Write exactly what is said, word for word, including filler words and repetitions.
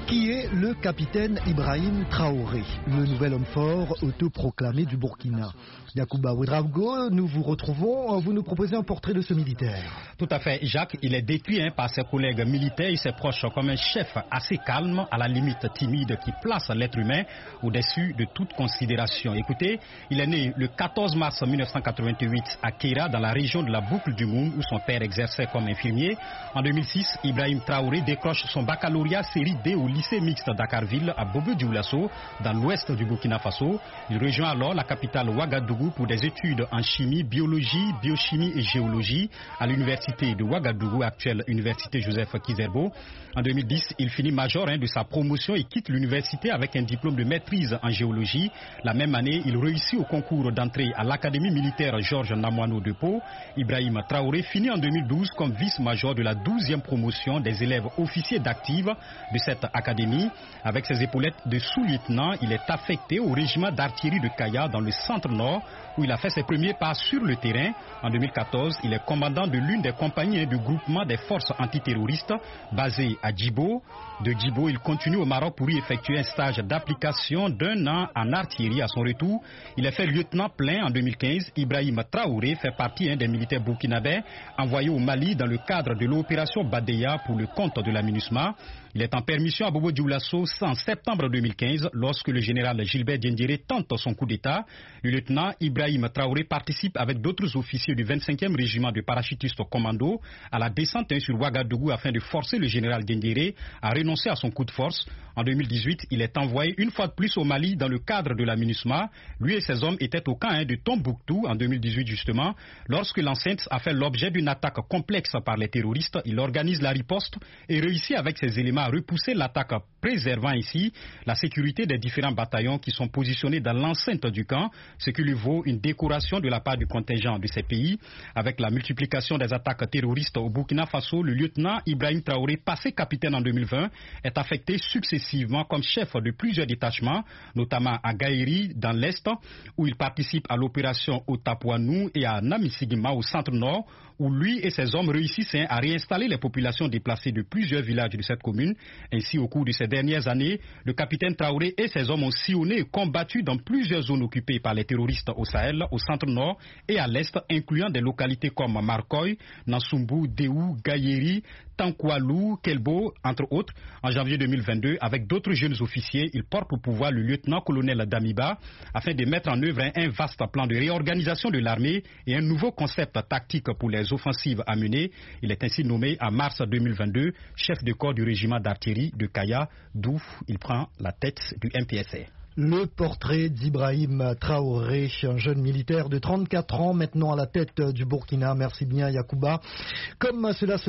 Qui est le capitaine Ibrahim Traoré, le nouvel homme fort autoproclamé du Burkina? Yacouba Ouedraogo, nous vous retrouvons. Vous nous proposez un portrait de ce militaire. Tout à fait, Jacques. Il est décrit hein, par ses collègues militaires et ses proches comme un chef assez calme, à la limite timide, qui place l'être humain au-dessus de toute considération. Écoutez, il est né le quatorze mars mille neuf cent quatre-vingt-huit à Kéra, dans la région de la Boucle du Moum, où son père exerçait comme infirmier. En deux mille six, Ibrahim Traoré décroche son baccalauréat série D au lycée mixte Dakarville à Bobo-Dioulasso, dans l'ouest du Burkina Faso. Il rejoint alors la capitale Ouagadougou pour des études en chimie, biologie, biochimie et géologie à l'université de Ouagadougou, actuelle université Joseph Kizerbo. En deux mille dix, il finit major hein, de sa promotion et quitte l'université avec un diplôme de maîtrise en géologie. La même année, il réussit au concours d'entrée à l'académie militaire Georges Namoiano de Pau. Ibrahim Traoré finit en deux mille douze comme vice-major de la douzième promotion des élèves officiers d'active de cette académie. Avec ses épaulettes de sous-lieutenant, il est affecté au régiment d'artillerie de Kaya dans le centre-nord, où il a fait ses premiers pas sur le terrain. En deux mille quatorze, il est commandant de l'une des compagnies du groupement des forces antiterroristes basées à Djibo. De Djibo, il continue au Maroc pour y effectuer un stage d'application d'un an en artillerie. À son retour, il est fait lieutenant plein en deux mille quinze. Ibrahim Traoré fait partie hein, des militaires burkinabés envoyés au Mali dans le cadre de l'opération Badeya pour le compte de la MINUSMA. Il est en permission à Bobo-Dioulasso en septembre deux mille quinze lorsque le général Gilbert Diendéré tente son coup d'État. Le lieutenant Ibrahim Traoré participe avec d'autres officiers du vingt-cinquième régiment de parachutistes commando à la descente hein, sur Ouagadougou afin de forcer le général Diendéré à renoncer à son coup de force. En deux mille dix-huit, il est envoyé une fois de plus au Mali dans le cadre de la MINUSMA. Lui et ses hommes étaient au camp hein, de Tombouctou en deux mille dix-huit justement. Lorsque l'enceinte a fait l'objet d'une attaque complexe par les terroristes, il organise la riposte et réussit avec ses éléments à repousser l'attaque, préservant ici la sécurité des différents bataillons qui sont positionnés dans l'enceinte du camp, ce qui lui vaut une décoration de la part du contingent de ces pays. Avec la multiplication des attaques terroristes au Burkina Faso, le lieutenant Ibrahim Traoré, passé capitaine en deux mille vingt, est affecté successivement comme chef de plusieurs détachements, notamment à Gaïri dans l'Est, où il participe à l'opération Otapouanou, et à Namisigima au centre-nord, où lui et ses hommes réussissent à réinstaller les populations déplacées de plusieurs villages de cette commune. Ainsi, au cours de ces dernières années, le capitaine Traoré et ses hommes ont sillonné et combattu dans plusieurs zones occupées par les terroristes au Sahel, au centre-nord et à l'est, incluant des localités comme Marcoy, Nansumbu, Déou, Gaïeri, Tankoualou, Kelbo, entre autres. En janvier deux mille vingt-deux, avec d'autres jeunes officiers, il porte au pouvoir le lieutenant-colonel Damiba afin de mettre en œuvre un vaste plan de réorganisation de l'armée et un nouveau concept tactique pour les offensives à mener. Il est ainsi nommé en mars deux mille vingt-deux chef de corps du régiment d'artillerie de Kaya, d'où il prend la tête du M P S R. Le portrait d'Ibrahim Traoré, un jeune militaire de trente-quatre ans, maintenant à la tête du Burkina. Merci bien, Yacouba. Comme cela se